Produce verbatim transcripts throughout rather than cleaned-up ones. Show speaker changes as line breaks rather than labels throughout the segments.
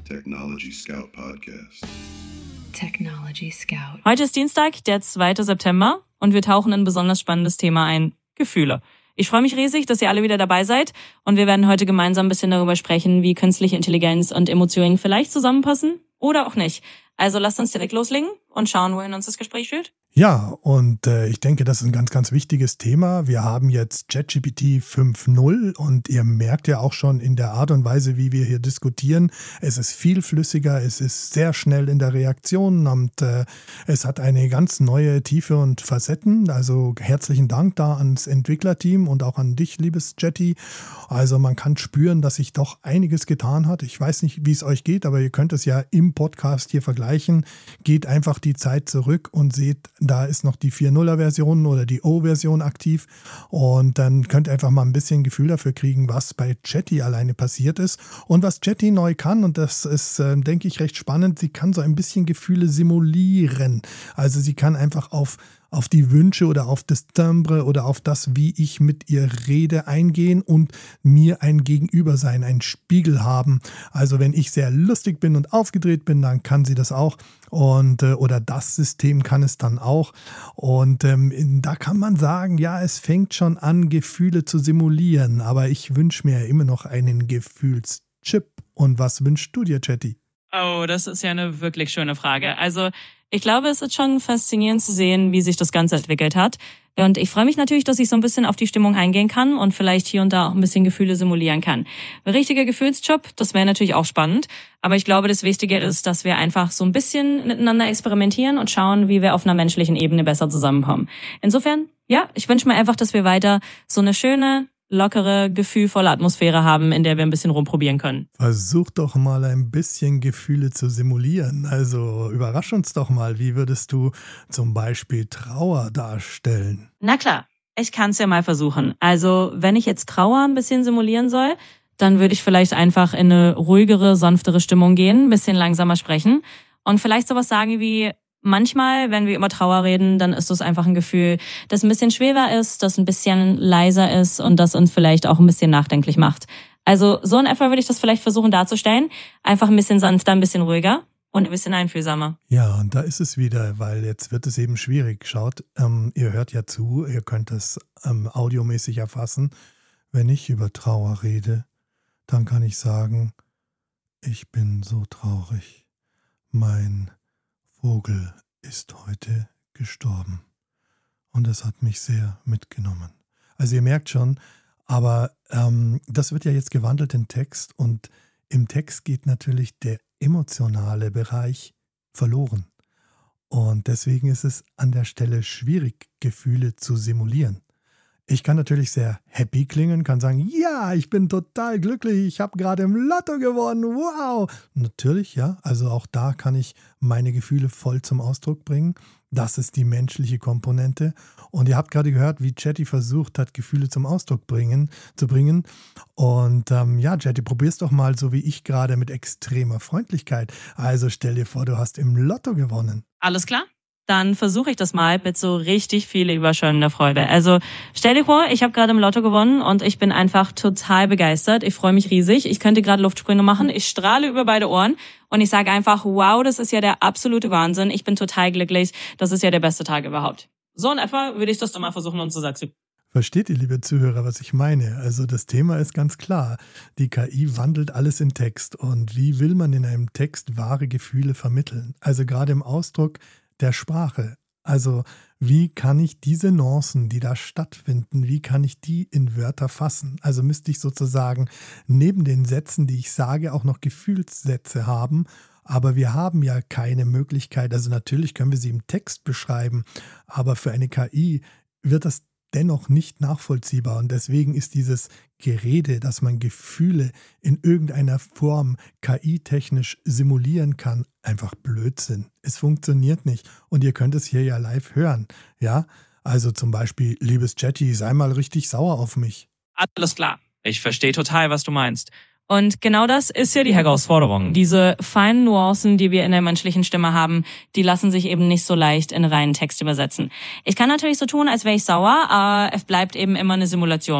Technology Scout Podcast.
Technology Scout.
Heute ist Dienstag, der zweite September, und wir tauchen in ein besonders spannendes Thema ein: Gefühle. Ich freue mich riesig, dass ihr alle wieder dabei seid, und wir werden heute gemeinsam ein bisschen darüber sprechen, wie künstliche Intelligenz und Emotionen vielleicht zusammenpassen oder auch nicht. Also lasst uns direkt loslegen und schauen, wohin uns das Gespräch führt.
Ja, und äh, ich denke, das ist ein ganz, ganz wichtiges Thema. Wir haben jetzt ChatGPT fünf Punkt null und ihr merkt ja auch schon in der Art und Weise, wie wir hier diskutieren, es ist viel flüssiger, es ist sehr schnell in der Reaktion und äh, es hat eine ganz neue Tiefe und Facetten. Also herzlichen Dank da ans Entwicklerteam und auch an dich, liebes Jetty. Also man kann spüren, dass sich doch einiges getan hat. Ich weiß nicht, wie es euch geht, aber ihr könnt es ja im Podcast hier vergleichen. Geht einfach die Zeit zurück und seht, da ist noch die vier Punkt null-Version oder die O-Version aktiv, und dann könnt ihr einfach mal ein bisschen Gefühl dafür kriegen, was bei Jetty alleine passiert ist und was Jetty neu kann. Und das ist, äh, denke ich, recht spannend. Sie kann so ein bisschen Gefühle simulieren. Also sie kann einfach auf auf die Wünsche oder auf das Timbre oder auf das, wie ich mit ihr rede, eingehen und mir ein Gegenüber sein, einen Spiegel haben. Also wenn ich sehr lustig bin und aufgedreht bin, dann kann sie das auch, und äh, oder das System kann es dann auch. Und ähm, da kann man sagen, ja, es fängt schon an, Gefühle zu simulieren, aber ich wünsche mir ja immer noch einen Gefühlschip. Und was wünschst du dir, Chatty?
Oh, das ist ja eine wirklich schöne Frage. Also ich glaube, es ist schon faszinierend zu sehen, wie sich das Ganze entwickelt hat. Und ich freue mich natürlich, dass ich so ein bisschen auf die Stimmung eingehen kann und vielleicht hier und da auch ein bisschen Gefühle simulieren kann. Ein richtiger Gefühlsjob, das wäre natürlich auch spannend. Aber ich glaube, das Wichtige ist, dass wir einfach so ein bisschen miteinander experimentieren und schauen, wie wir auf einer menschlichen Ebene besser zusammenkommen. Insofern, ja, ich wünsche mir einfach, dass wir weiter so eine schöne, lockere, gefühlvolle Atmosphäre haben, in der wir ein bisschen rumprobieren können.
Versuch doch mal ein bisschen Gefühle zu simulieren. Also überrasch uns doch mal. Wie würdest du zum Beispiel Trauer darstellen?
Na klar, ich kann es ja mal versuchen. Also wenn ich jetzt Trauer ein bisschen simulieren soll, dann würde ich vielleicht einfach in eine ruhigere, sanftere Stimmung gehen, ein bisschen langsamer sprechen und vielleicht sowas sagen wie: Manchmal, wenn wir über Trauer reden, dann ist es einfach ein Gefühl, das ein bisschen schwerer ist, das ein bisschen leiser ist und das uns vielleicht auch ein bisschen nachdenklich macht. Also so in etwa würde ich das vielleicht versuchen darzustellen. Einfach ein bisschen sanfter, ein bisschen ruhiger und ein bisschen einfühlsamer.
Ja, und da ist es wieder, weil jetzt wird es eben schwierig. Schaut, ähm, ihr hört ja zu, ihr könnt es ähm, audiomäßig erfassen. Wenn ich über Trauer rede, dann kann ich sagen, ich bin so traurig. Mein Vogel ist heute gestorben und das hat mich sehr mitgenommen. Also ihr merkt schon, aber ähm, das wird ja jetzt gewandelt in Text, und im Text geht natürlich der emotionale Bereich verloren. Und deswegen ist es an der Stelle schwierig, Gefühle zu simulieren. Ich kann natürlich sehr happy klingen, kann sagen, ja, ich bin total glücklich, ich habe gerade im Lotto gewonnen, wow. Natürlich, ja, also auch da kann ich meine Gefühle voll zum Ausdruck bringen. Das ist die menschliche Komponente. Und ihr habt gerade gehört, wie Chatty versucht hat, Gefühle zum Ausdruck bringen, zu bringen. Und ähm, ja, Chatty, probier's doch mal so wie ich gerade mit extremer Freundlichkeit. Also stell dir vor, du hast im Lotto gewonnen.
Alles klar? Dann versuche ich das mal mit so richtig viel überschäumender Freude. Also stell dir vor, ich habe gerade im Lotto gewonnen und ich bin einfach total begeistert. Ich freue mich riesig. Ich könnte gerade Luftsprünge machen. Ich strahle über beide Ohren und ich sage einfach, wow, das ist ja der absolute Wahnsinn. Ich bin total glücklich. Das ist ja der beste Tag überhaupt. So in etwa würde ich das doch mal versuchen umzusetzen.
Versteht ihr, liebe Zuhörer, was ich meine? Also das Thema ist ganz klar. Die K I wandelt alles in Text. Und wie will man in einem Text wahre Gefühle vermitteln? Also gerade im Ausdruck der Sprache. Also wie kann ich diese Nuancen, die da stattfinden, wie kann ich die in Wörter fassen? Also müsste ich sozusagen neben den Sätzen, die ich sage, auch noch Gefühlssätze haben. Aber wir haben ja keine Möglichkeit, also natürlich können wir sie im Text beschreiben, aber für eine K I wird das dennoch nicht nachvollziehbar. Und deswegen ist dieses Gerede, dass man Gefühle in irgendeiner Form K I-technisch simulieren kann, einfach Blödsinn. Es funktioniert nicht. Und ihr könnt es hier ja live hören. Ja, also zum Beispiel, liebes Chatty, sei mal richtig sauer auf mich.
Alles klar. Ich verstehe total, was du meinst. Und genau das ist ja die Herausforderung. Diese feinen Nuancen, die wir in der menschlichen Stimme haben, die lassen sich eben nicht so leicht in reinen Text übersetzen. Ich kann natürlich so tun, als wäre ich sauer, aber es bleibt eben immer eine Simulation.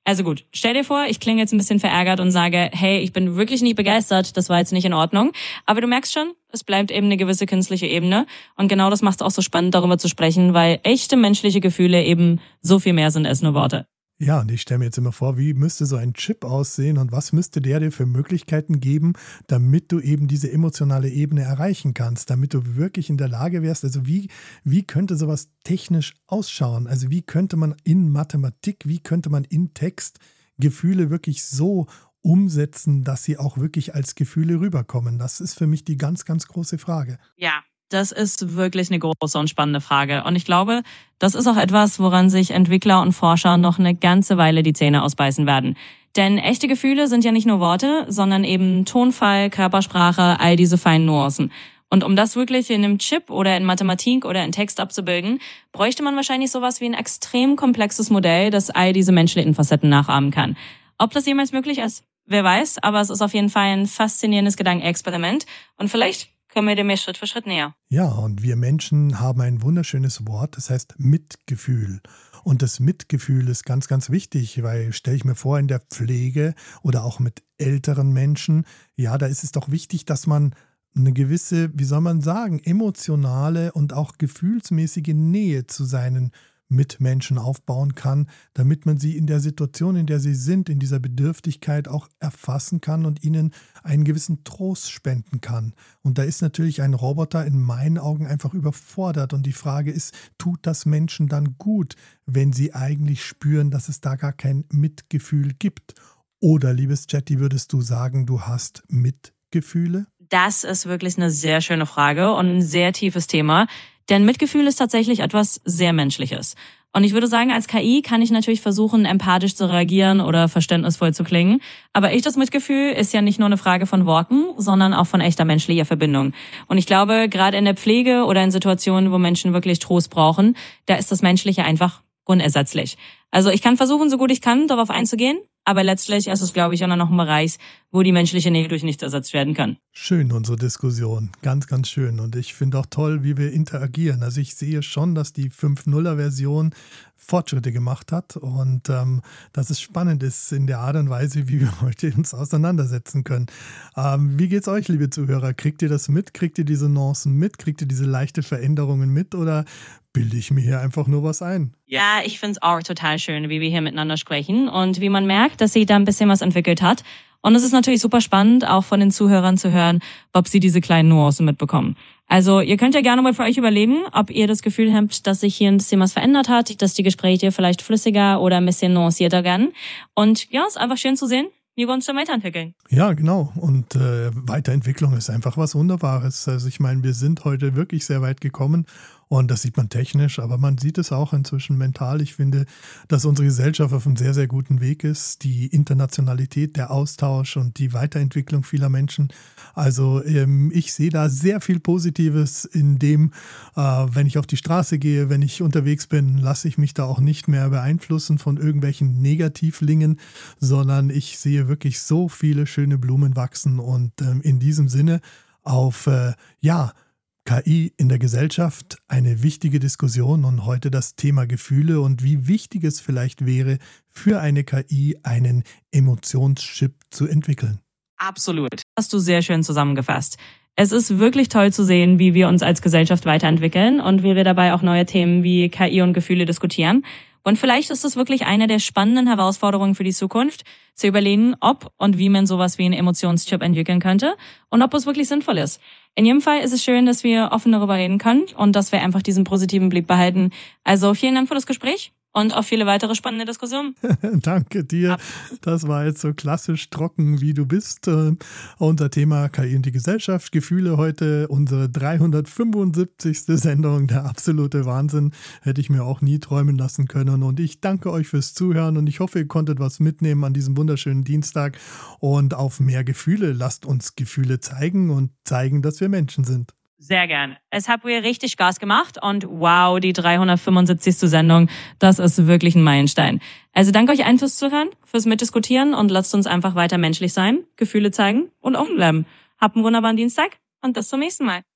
Also gut, stell dir vor, ich klinge jetzt ein bisschen verärgert und sage, hey, ich bin wirklich nicht begeistert, das war jetzt nicht in Ordnung. Aber du merkst schon, es bleibt eben eine gewisse künstliche Ebene. Und genau das macht es auch so spannend, darüber zu sprechen, weil echte menschliche Gefühle eben so viel mehr sind als nur Worte.
Ja, und ich stelle mir jetzt immer vor, wie müsste so ein Chip aussehen und was müsste der dir für Möglichkeiten geben, damit du eben diese emotionale Ebene erreichen kannst, damit du wirklich in der Lage wärst, also wie, wie könnte sowas technisch ausschauen? Also wie könnte man in Mathematik, wie könnte man in Text Gefühle wirklich so umsetzen, dass sie auch wirklich als Gefühle rüberkommen? Das ist für mich die ganz, ganz große Frage.
Ja. Das ist wirklich eine große und spannende Frage. Und ich glaube, das ist auch etwas, woran sich Entwickler und Forscher noch eine ganze Weile die Zähne ausbeißen werden. Denn echte Gefühle sind ja nicht nur Worte, sondern eben Tonfall, Körpersprache, all diese feinen Nuancen. Und um das wirklich in einem Chip oder in Mathematik oder in Text abzubilden, bräuchte man wahrscheinlich sowas wie ein extrem komplexes Modell, das all diese menschlichen Facetten nachahmen kann. Ob das jemals möglich ist, wer weiß, aber es ist auf jeden Fall ein faszinierendes Gedankenexperiment. Und vielleicht kommen wir dem mehr Schritt für Schritt näher.
Ja, und wir Menschen haben ein wunderschönes Wort, das heißt Mitgefühl. Und das Mitgefühl ist ganz, ganz wichtig, weil stelle ich mir vor, in der Pflege oder auch mit älteren Menschen, ja, da ist es doch wichtig, dass man eine gewisse, wie soll man sagen, emotionale und auch gefühlsmäßige Nähe zu seinen Mitmenschen aufbauen kann, damit man sie in der Situation, in der sie sind, in dieser Bedürftigkeit auch erfassen kann und ihnen einen gewissen Trost spenden kann. Und da ist natürlich ein Roboter in meinen Augen einfach überfordert. Und die Frage ist, tut das Menschen dann gut, wenn sie eigentlich spüren, dass es da gar kein Mitgefühl gibt? Oder, liebes Chatty, würdest du sagen, du hast Mitgefühle?
Das ist wirklich eine sehr schöne Frage und ein sehr tiefes Thema. Denn Mitgefühl ist tatsächlich etwas sehr Menschliches. Und ich würde sagen, als K I kann ich natürlich versuchen, empathisch zu reagieren oder verständnisvoll zu klingen. Aber echtes Mitgefühl ist ja nicht nur eine Frage von Worten, sondern auch von echter menschlicher Verbindung. Und ich glaube, gerade in der Pflege oder in Situationen, wo Menschen wirklich Trost brauchen, da ist das Menschliche einfach unersetzlich. Also ich kann versuchen, so gut ich kann, darauf einzugehen. Aber letztlich ist es, glaube ich, auch noch ein Bereich, wo die menschliche Nähe durch nichts ersetzt werden kann.
Schön, unsere Diskussion. Ganz, ganz schön. Und ich finde auch toll, wie wir interagieren. Also ich sehe schon, dass die fünf Punkt null-Version Fortschritte gemacht hat und ähm, dass es spannend ist in der Art und Weise, wie wir heute uns auseinandersetzen können. Ähm, wie geht's euch, liebe Zuhörer? Kriegt ihr das mit? Kriegt ihr diese Nuancen mit? Kriegt ihr diese leichte Veränderungen mit? Oder bilde ich mir hier einfach nur was ein?
Ja, ich finde es auch total schön, wie wir hier miteinander sprechen und wie man merkt, dass sich da ein bisschen was entwickelt hat. Und es ist natürlich super spannend, auch von den Zuhörern zu hören, ob sie diese kleinen Nuancen mitbekommen. Also ihr könnt ja gerne mal für euch überlegen, ob ihr das Gefühl habt, dass sich hier ein bisschen was verändert hat, dass die Gespräche vielleicht flüssiger oder ein bisschen nuancierter werden. Und ja, es ist einfach schön zu sehen, wie wir uns dann weiterentwickeln.
Ja, genau. Und äh, Weiterentwicklung ist einfach was Wunderbares. Also ich meine, wir sind heute wirklich sehr weit gekommen und das sieht man technisch, aber man sieht es auch inzwischen mental. Ich finde, dass unsere Gesellschaft auf einem sehr, sehr guten Weg ist. Die Internationalität, der Austausch und die Weiterentwicklung vieler Menschen. Also ähm, ich sehe da sehr viel Positives in dem, äh, wenn ich auf die Straße gehe, wenn ich unterwegs bin, lasse ich mich da auch nicht mehr beeinflussen von irgendwelchen Negativlingen, sondern ich sehe wirklich so viele schöne Blumen wachsen und ähm, in diesem Sinne auf, äh, ja, K I in der Gesellschaft, eine wichtige Diskussion und heute das Thema Gefühle und wie wichtig es vielleicht wäre, für eine K I einen Emotionschip zu entwickeln.
Absolut. Hast du sehr schön zusammengefasst. Es ist wirklich toll zu sehen, wie wir uns als Gesellschaft weiterentwickeln und wie wir dabei auch neue Themen wie K I und Gefühle diskutieren. Und vielleicht ist es wirklich eine der spannenden Herausforderungen für die Zukunft, zu überlegen, ob und wie man sowas wie einen Emotionschip entwickeln könnte und ob es wirklich sinnvoll ist. In jedem Fall ist es schön, dass wir offen darüber reden können und dass wir einfach diesen positiven Blick behalten. Also vielen Dank für das Gespräch und auf viele weitere spannende Diskussionen.
Danke dir. Das war jetzt so klassisch trocken, wie du bist. Uh, unser Thema K I und die Gesellschaft. Gefühle heute, unsere dreihundertfünfundsiebzigste Sendung. Der absolute Wahnsinn. Hätte ich mir auch nie träumen lassen können. Und ich danke euch fürs Zuhören und ich hoffe, ihr konntet was mitnehmen an diesem wunderschönen Dienstag. Und auf mehr Gefühle. Lasst uns Gefühle zeigen und zeigen, dass wir Menschen sind.
Sehr gern. Es hat mir richtig Spaß gemacht und wow, die dreihundertfünfundsiebzigste Sendung, das ist wirklich ein Meilenstein. Also danke euch allen fürs Zuhören, fürs Mitdiskutieren und lasst uns einfach weiter menschlich sein, Gefühle zeigen und offen bleiben. Habt einen wunderbaren Dienstag und bis zum nächsten Mal.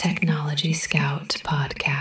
Technology Scout Podcast.